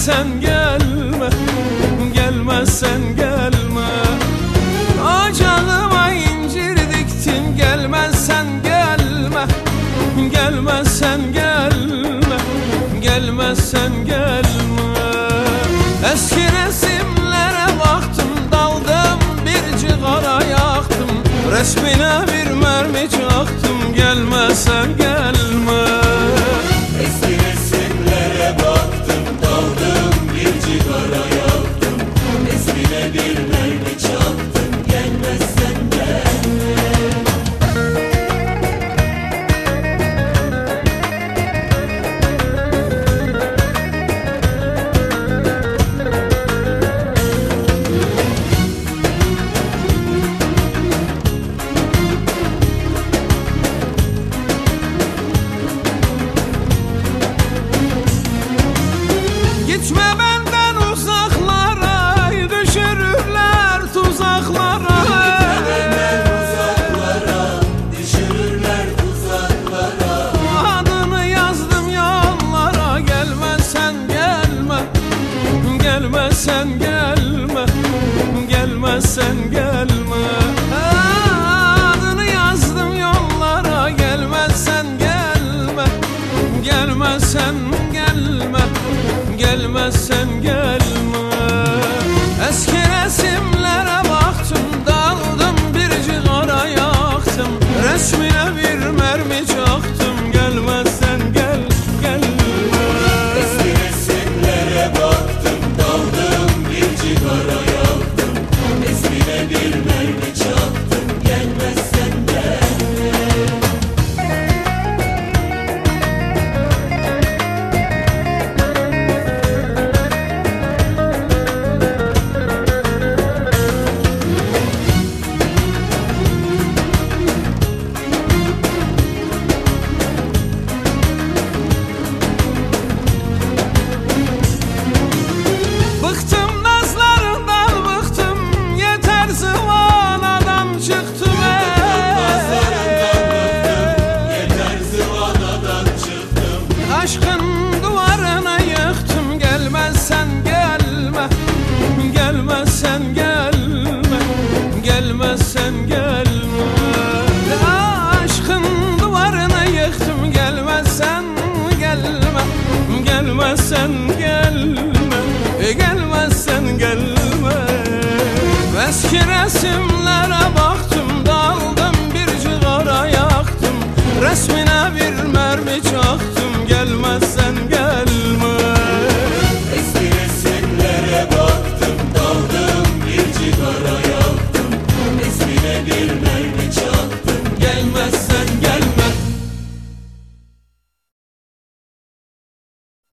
gelmezsen gelme, gelmezsen gelme. Ocağıma incir diktim, gelmezsen gelme, gelmezsen gelme, gelmezsen gelme. Eski resimlere baktım, daldım bir cigara yaktım, resmine bir mermi çaktım, gelmezsen gelme. Eski resimlere baktım, daldım bir cigara yaktım, resmine bir mermi çaktım, gelmezsen gelme. Gitme benden uzaklara, düşürürler tuzaklara. Benden uzaklara, düşürürler tuzaklara. Adını yazdım yollara, gelmezsen gelme, gelmezsen gelme, gelmezsen gelme.